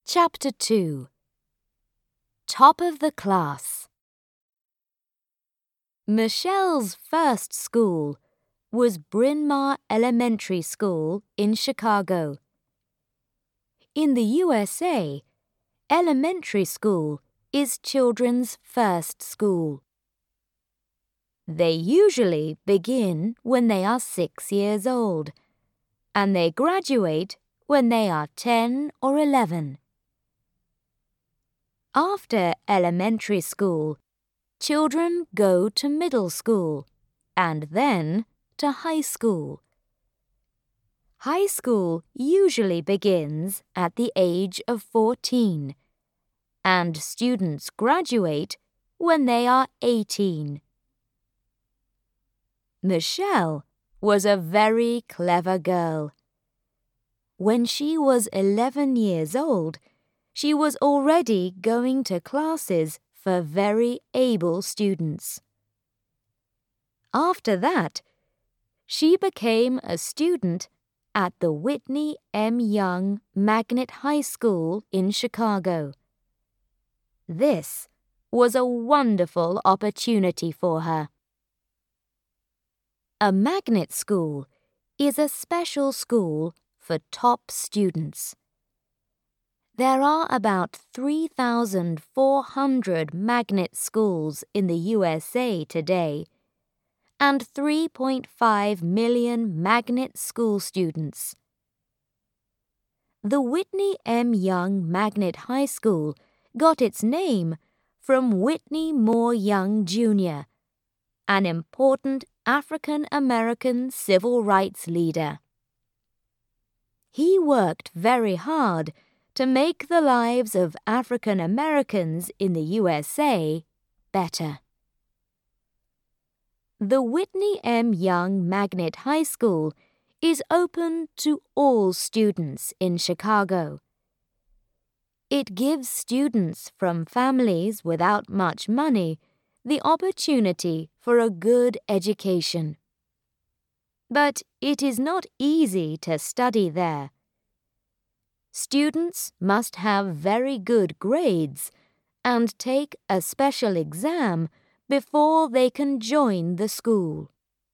Chapter 2. Top of the Class. Michelle's first school was Bryn Mawr Elementary School in Chicago. In the USA, elementary school is children's first school. They usually begin when they are 6 years old, and they graduate when they are 10 or 11. After elementary school, children go to middle school and then to high school. High school usually begins at the age of 14, and students graduate when they are 18. Michelle was a very clever girl. When she was 11 years old, she was already going to classes for very able students. After that, she became a student at the Whitney M. Young Magnet High School in Chicago. This was a wonderful opportunity for her. A magnet school is a special school for top students. There are about 3,400 magnet schools in the USA today, and 3.5 million magnet school students. The Whitney M. Young Magnet High School got its name from Whitney Moore Young, Jr., an important African-American civil rights leader. He worked very hard to make the lives of African Americans in the USA better. The Whitney M. Young Magnet High School is open to all students in Chicago. It gives students from families without much money the opportunity for a good education. But it is not easy to study there. Students must have very good grades and take a special exam before they can join the school.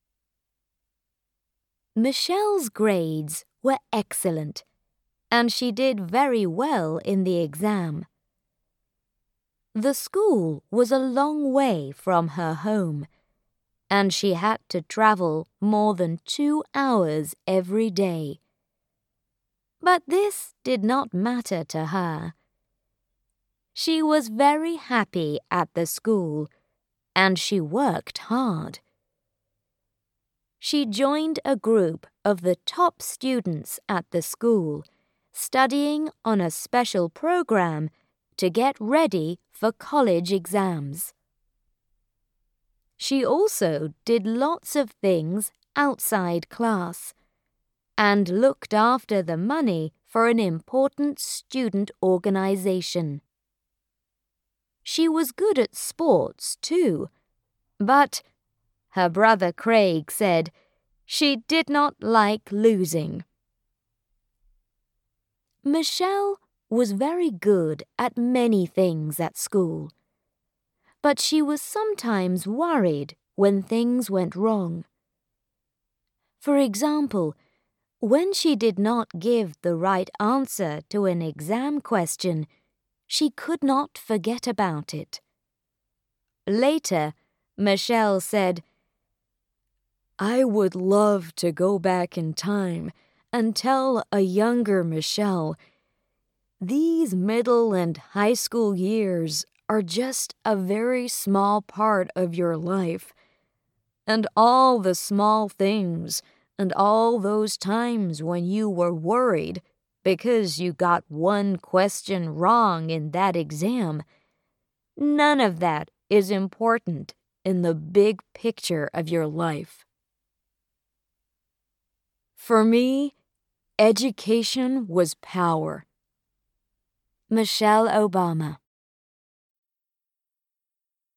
Michelle's grades were excellent, and she did very well in the exam. The school was a long way from her home, and she had to travel more than 2 hours every day. But this did not matter to her. She was very happy at the school, and she worked hard. She joined a group of the top students at the school, studying on a special program to get ready for college exams. She also did lots of things outside class, and looked after the money for an important student organization. She was good at sports, too, but her brother Craig said she did not like losing. Michelle was very good at many things at school, but she was sometimes worried when things went wrong. For example, when she did not give the right answer to an exam question, she could not forget about it. Later, Michelle said, "I would love to go back in time and tell a younger Michelle, these middle and high school years are just a very small part of your life, and all the small things and all those times when you were worried because you got one question wrong in that exam, none of that is important in the big picture of your life." For me, education was power. Michelle Obama.